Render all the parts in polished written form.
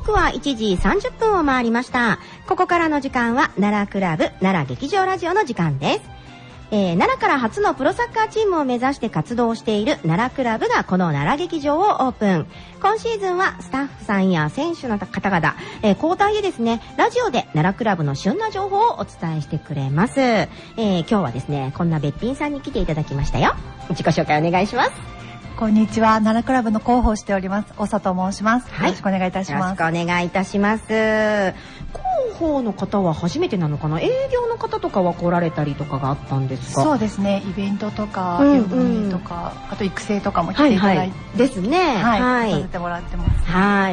刻は1時30分を回りました。ここからの時間は奈良クラブ奈良劇場ラジオの時間です。奈良から初のプロサッカーチームを目指して活動している奈良クラブがこの奈良劇場をオープン。今シーズンはスタッフさんや選手の方々、交代でですね、ラジオで奈良クラブの旬な情報をお伝えしてくれます。今日はですね、こんなべっぴんさんに来ていただきましたよ。自己紹介お願いします。 こんにちは、奈良クラブの広報をしております、長と申します。よろしくお願いいたします。 よろしくお願いいたします。広報の方は初めてなのかな。営業の方とかは来られたりとかがあったんですか。 そうですね、イベントとか、読みとか、あと育成とかも来ていただいて、 ですね。 させてもらってます。 はい。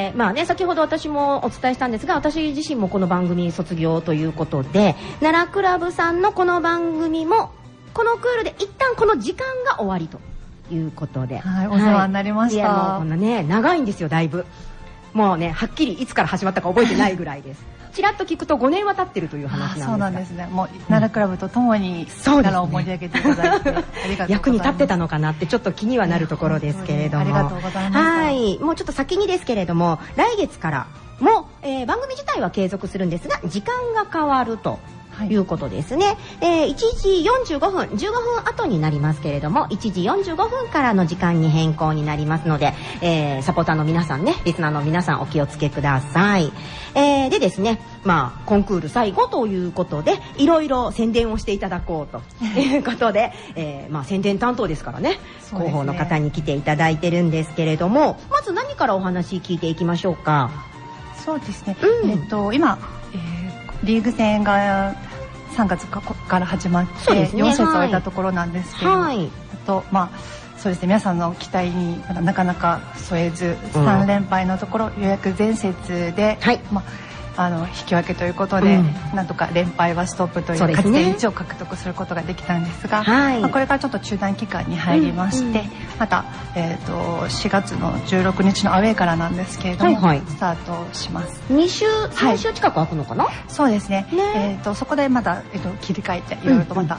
まあね、先ほど私もお伝えしたんですが、私自身もこの番組卒業ということで、奈良クラブさんのこの番組もこのクールで一旦この時間が終わりということで、 はい、お世話になりました。 いや、もうこんなね、長いんですよ、だいぶ。もうね、はっきりいつから始まったか覚えてないぐらいです。ちらっと聞くと5年は経ってるという話なんですが。 そうなんですね。もう奈良クラブとともに奈良を盛り上げていただいて、ありがとうございます。 役に立ってたのかなってちょっと気にはなるところですけれども、 ありがとうございます。 はい、もうちょっと先にですけれども、来月からも、番組自体は継続するんですが、時間が変わるということですね。1時45分、15分後になりますけれども、1時45分からの時間に変更になりますので、サポーターの皆さんね、リスナーの皆さんお気をつけください。でですね、まあコンクール最後ということで、いろいろ宣伝をしていただこうということで、まあ宣伝担当ですからね、広報の方に来ていただいてるんですけれども、まず何からお話聞いていきましょうか。 そうですね。今、リーグ戦が3月から始まって、4節終えたところなんですけど、あとまあそうですね、皆さんの期待になかなか添えず、3連敗のところ、ようやく前節で、引き分けということで、なんとか連敗はストップという勝ち点1を獲得することができたんですが、これからちょっと中断期間に入りまして、また、4月の16日のアウェーからなんですけれども、スタートします。 3週近く空くのかな。 そうですね。そこでまた、切り替えていろいろとまた、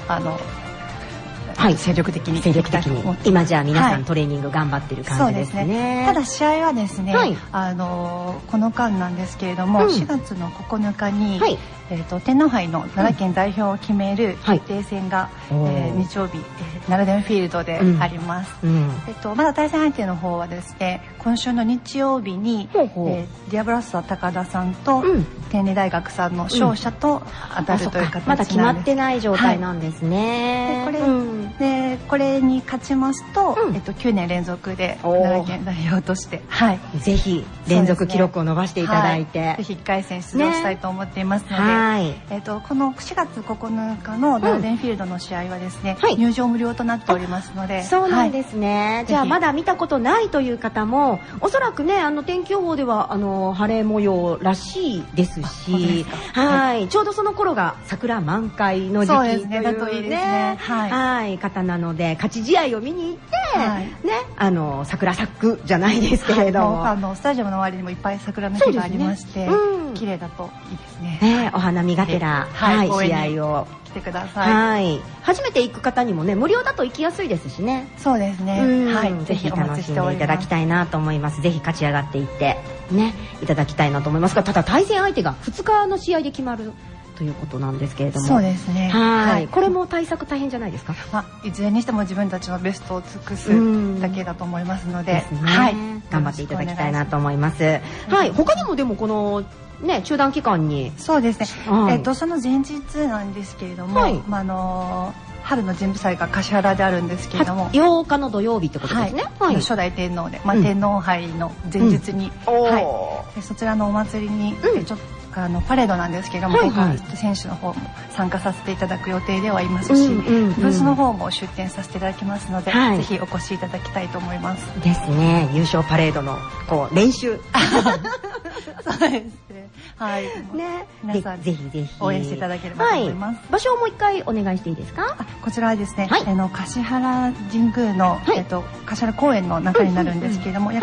精力的に今じゃあ皆さんトレーニング頑張ってる感じですね。 ただ試合はですね、この間なんですけれども、4月の9日に天皇杯の奈良県代表を決める決定戦が日曜日奈良電フィールドであります。まだ対戦相手の方はですね、今週の日曜日にディアブラスタ高田さんと天理大学さんの勝者と当たるという形なんです。 まだ決まってない状態なんですね。 これに勝ちますと、9年連続で奈良県代表として、 ぜひ連続記録を伸ばしていただいて、 ぜひ1回戦出場したいと思っていますので、この4月9日の奈良電フィールドの試合はですね、入場無料となっておりますので。 そうなんですね。じゃあまだ見たことないという方も、おそらくね、天気予報では晴れ模様らしいですし、ちょうどその頃が桜満開の時期というね、方なので、勝ち試合を見に行ってね、桜咲くじゃないですけれども、 スタジアムの周りにもいっぱい桜の木がありまして、綺麗だといいですね。 お花見がてら試合を来てください。 初めて行く方にもね、無料だと行きやすいですしね。 そうですね。 ぜひ楽しんでいただきたいなと思います。ぜひ勝ち上がっていってね、いただきたいなと思いますが、ただ対戦相手が2日の試合で決まるということなんですけれども。 そうですね。 これも対策大変じゃないですか。 いずれにしても自分たちのベストを尽くすだけだと思いますので、 頑張っていただきたいなと思います。他にもでもこのね、中断期間に。 そうですね。その前日なんですけれども、春の準備祭が橿原であるんですけれども、 8日の土曜日ってことですね。 初代天皇で、天皇杯の前日に、そちらのお祭りにちょっとパレードなんですけども、選手の方も参加させていただく予定ではいますし、ブースの方も出展させていただきますので、ぜひお越しいただきたいと思います。 ですね。優勝パレードの練習。 そうですね。皆さんぜひぜひ応援していただければと思います。 場所をもう一回お願いしていいですか。 こちらはですね、橿原神宮の橿原公園の中になるんですけれども、約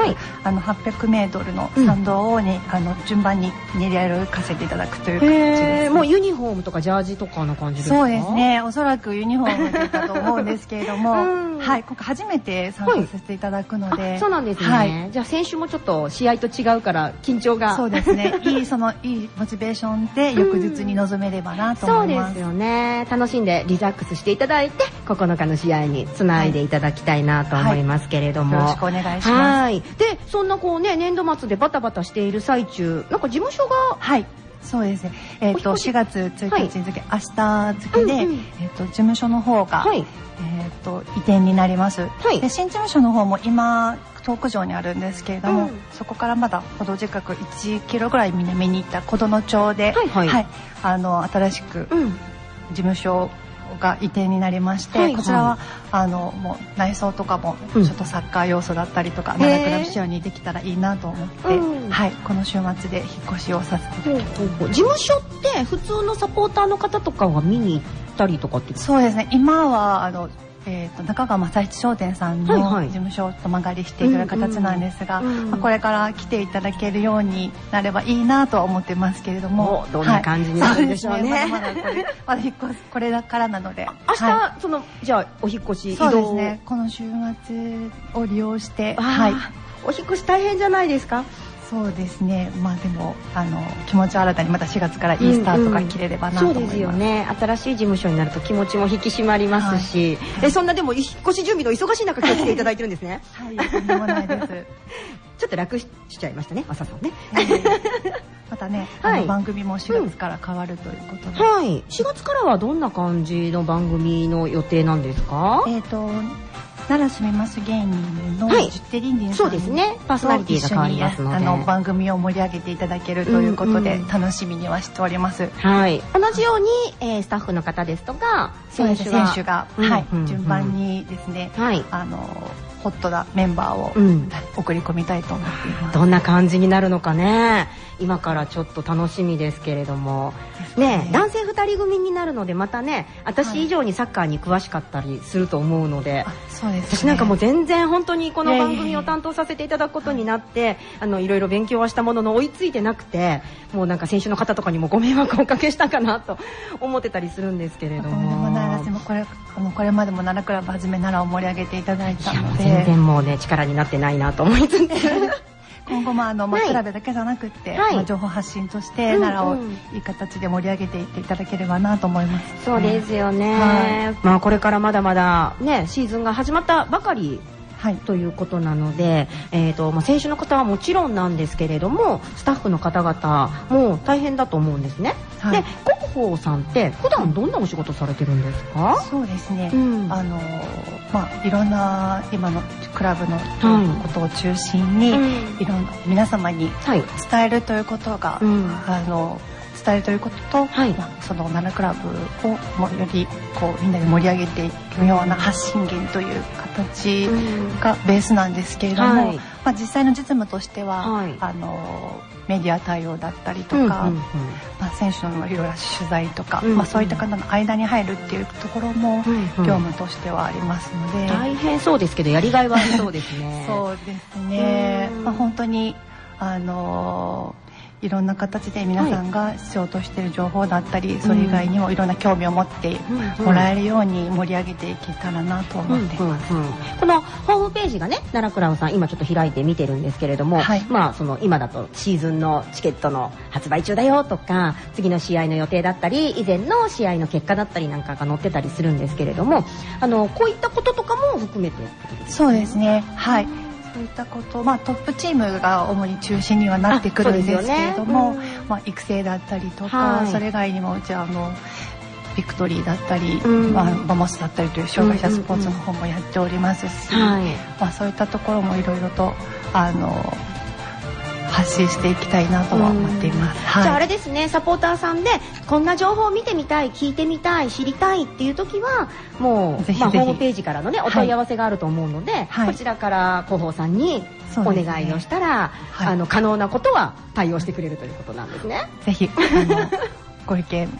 800メートルの参道を順番に練り歩かせていただくという感じです。 もうユニフォームとかジャージとかな感じですか。 そうですね。おそらくユニフォームだったと思うんですけれども、 はい、今回初めて参加させていただくので、 そうなんですね。はい、じゃあ先週もちょっと試合と違うから緊張が。 そうですね。いいモチベーションで翌日に臨めればなと思います。 そうですよね。楽しんでリラックスしていただいて9日の試合につないでいただきたいなと思いますけれども、 よろしくお願いします。 はい。で、そんなこうね、年度末でバタバタしている最中、なんか事務所が、 はい。そうですね。4月1日付、明日付で、事務所の方が、移転になります。で、新事務所の方も今東区上にあるんですけれども、そこからまだ程近く1キロぐらい南に行った古野町で、新しく事務所が移転になりまして、こちらはもう内装とかもちょっとサッカー要素だったりとか、奈良クラブ仕様にできたらいいなと思って、この週末で引っ越しをさせていただきます。 事務所って普通のサポーターの方とかは見に行ったりとかって？ そうですね。今は中川正一商店さんの事務所と間借りしている形なんですが、これから来ていただけるようになればいいなとは思ってますけれども、 どんな感じになるんでしょうね。 まだ引っ越すこれからなので、 明日じゃあお引っ越し移動。 そうですね。この週末を利用して、 お引っ越し大変じゃないですか？ そうですね。まあでも気持ち新たにまた4月からいいスタートが切れればなと思います。 そうですよね。新しい事務所になると気持ちも引き締まりますし、そんなでも引っ越し準備の忙しい中今日来ていただいてるんですね。 はい、とんでもないです。 ちょっと楽しちゃいましたね、マサさんね。 またね、番組も4月から変わるということで。 はい。4月からはどんな感じの番組の予定なんですか？ 奈良住みます芸人のジュッテリンディンさん、 そうですね、パーソナリティが変わりますので、 番組を盛り上げていただけるということで、楽しみにはしております。 はい。同じように、スタッフの方ですとか選手が、順番にですね、ホットなメンバーを送り込みたいと思っています。 どんな感じになるのかね、今からちょっと楽しみですけれどもね、男性2人組になるのでまたね、私以上にサッカーに詳しかったりすると思うので、 そうですね、 私なんかもう全然本当にこの番組を担当させていただくことになって、いろいろ勉強はしたものの追いついてなくて、もうなんか選手の方とかにもご迷惑をおかけしたかなと思ってたりするんですけれども、 これまでも奈良クラブはじめ奈良を盛り上げていただいたので、 全然もうね力になってないなと思いつつ今後もクラブだけじゃなくって、情報発信として奈良をいい形で盛り上げていっていただければなと思います。 そうですよね。これからまだまだねシーズンが始まったばかりということなので、選手の方はもちろんなんですけれども、スタッフの方々も大変だと思うんですね。で、広報さんって普段どんなお仕事されてるんですか？ そうですね。いろんな今のクラブのことを中心に、いろんな皆様に伝えるということが、伝えるということと、その奈良クラブをよりみんなで盛り上げていくような発信源という形がベースなんですけれども、実際の実務としては、メディア対応だったりとか、選手のいろいろ取材とか、そういった方の間に入るっていうところも業務としてはありますので、 大変そうですけどやりがいはありそうですね。 そうですね。本当にいろんな形で皆さんが必要としている情報だったり、それ以外にもいろんな興味を持ってもらえるように盛り上げていけたらなと思っています。 このホームページがね、奈良クラブさん今ちょっと開いて見てるんですけれども、その今だとシーズンのチケットの発売中だよとか、次の試合の予定だったり、以前の試合の結果だったりなんかが載ってたりするんですけれども、こういったこととかも含めて。 そうですね。はい。そういったこと、トップチームが主に中心にはなってくるんですけれども、育成だったりとか、それ以外にもうちビクトリーだったり、バモスだったりという障害者スポーツの方もやっておりますし、そういったところもいろいろと発信していきたいなとは思っています。 じゃああれですね、サポーターさんでこんな情報を見てみたい、聞いてみたい、知りたいっていう時はもうホームページからのねお問い合わせがあると思うので、こちらから広報さんにお願いをしたら、可能なことは対応してくれるということなんですね。 ぜひご意見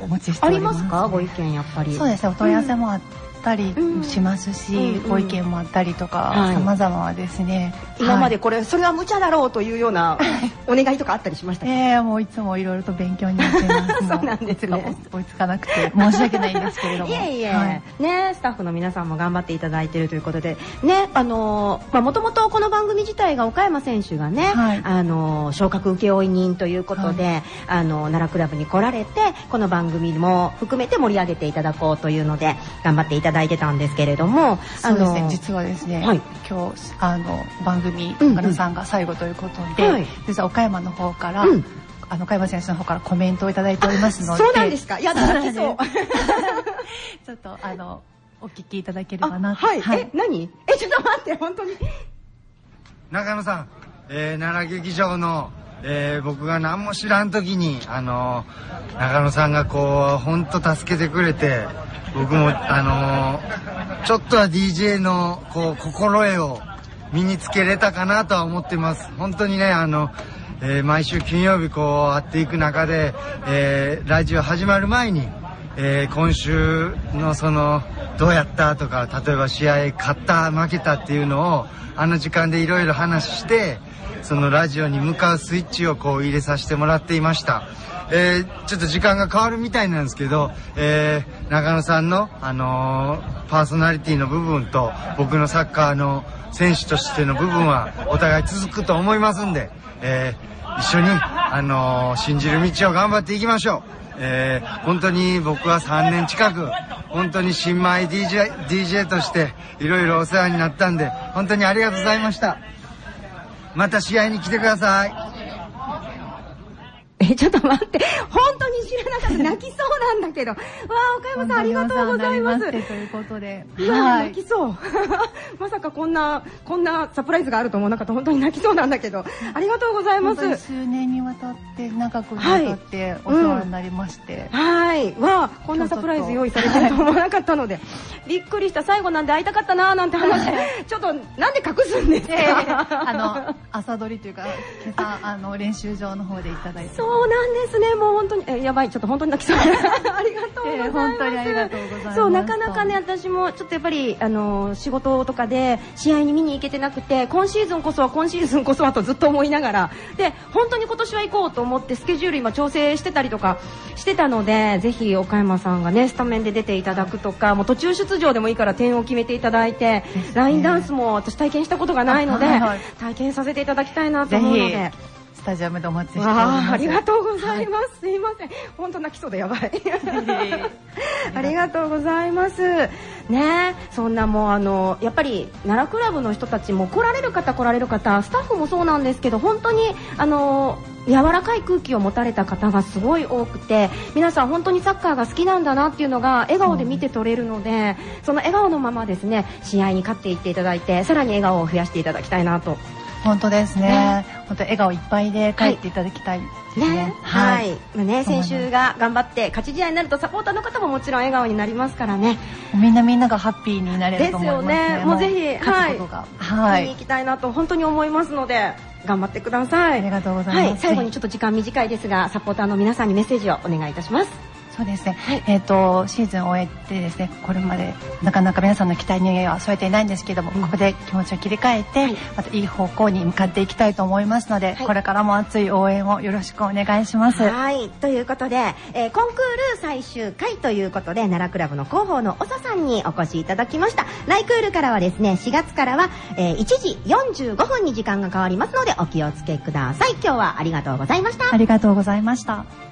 お持ちしております。 ありますか、ご意見やっぱり。 そうですね、お問い合わせもあったりしますし、ご意見もあったりとか、様々ですね。 今までそれは無茶だろうというようなお願いとかあったりしましたか？ もういつもいろいろと勉強になってますの。 そうなんですね。 追いつかなくて申し訳ないんですけれども。 いえいえ、ね、スタッフの皆さんも頑張っていただいているということでね、もともとこの番組自体が岡山選手がね、昇格請負人ということで、奈良クラブに来られて、この番組も含めて盛り上げていただこうというので頑張っていただいてたんですけれども、 そうですね、実はですね、今日番組原さんが最後ということで、実は岡山の方から、岡山選手の方からコメントをいただいておりますので。 そうなんですか。いや、泣きそう。 ちょっとお聞きいただければなと。 はい。何？ちょっと待って、本当に。 中野さん、奈良劇場の、僕が何も知らん時に中野さんが本当助けてくれて、僕もちょっとは DJ の心得を身につけれたかなとは思ってます。本当にね、毎週金曜日会っていく中で、ラジオ始まる前に、今週のどうやったとか、例えば試合勝った負けたっていうのを時間でいろいろ話して、そのラジオに向かうスイッチを入れさせてもらっていました。ちょっと時間が変わるみたいなんですけど、中野さんの、パーソナリティの部分と僕のサッカーの選手としての部分はお互い続くと思いますんで、一緒に、信じる道を頑張っていきましょう。本当に僕は3年近く本当に新米 DJ としていろいろお世話になったんで、本当にありがとうございました。また試合に来てください。 ちょっと待って、本当に知らなかった。泣きそうなんだけど。わあ、岡山さんありがとうございます。 ということで、 泣きそう。まさかこんなサプライズがあると思わなかった。本当に泣きそうなんだけど、ありがとうございます。 数年にわたって長くにわたってお世話になりまして、 こんなサプライズ用意されてると思わなかったので、びっくりした。最後なんで会いたかったなーなんて話、ちょっとなんで隠すんですか？ 朝撮りというか今朝練習場の方でいただいて。 そうなんですね。もう本当にやばい、ちょっと本当に泣きそう。ありがとうございます。 本当にありがとうございます。 そう、なかなかね、私もちょっとやっぱり仕事とかで試合に見に行けてなくて、今シーズンこそはとずっと思いながら、で本当に今年は行こうと思ってスケジュール今調整してたりとかしてたので、ぜひ岡山さんがねスタメンで出ていただくとか、もう途中出場でもいいから点を決めていただいて、ラインダンスも私体験したことがないので、体験させていただきたいなと思うので。 スタジアムでお待ちしております。 ありがとうございます。すいません。本当泣きそうでやばい。ありがとうございます。ね、そんなもうやっぱり奈良クラブの人たちも来られる方、スタッフもそうなんですけど、本当に柔らかい空気を持たれた方がすごい多くて、皆さん本当にサッカーが好きなんだなっていうのが笑顔で見て取れるので、その笑顔のままですね、試合に勝っていっていただいて、さらに笑顔を増やしていただきたいなと。 本当ですね。本当笑顔いっぱいで帰っていただきたいですね。 選手が頑張って勝ち試合になるとサポーターの方ももちろん笑顔になりますからね。 みんながハッピーになれると思いますね。 ですよね。もうぜひ勝つことが見に行きたいなと本当に思いますので、頑張ってください。 ありがとうございます。 最後にちょっと時間短いですが、サポーターの皆さんにメッセージをお願いいたします。 そうですね、シーズンを終えてですね、これまでなかなか皆さんの期待には添えていないんですけども、ここで気持ちを切り替えて、またいい方向に向かっていきたいと思いますので、これからも熱い応援をよろしくお願いします。 ということで、コンクール最終回ということで、奈良クラブの広報の長さんにお越しいただきました。ライクールからはですね、4月からは、1時45分に時間が変わりますのでお気をつけください。今日はありがとうございました。 ありがとうございました。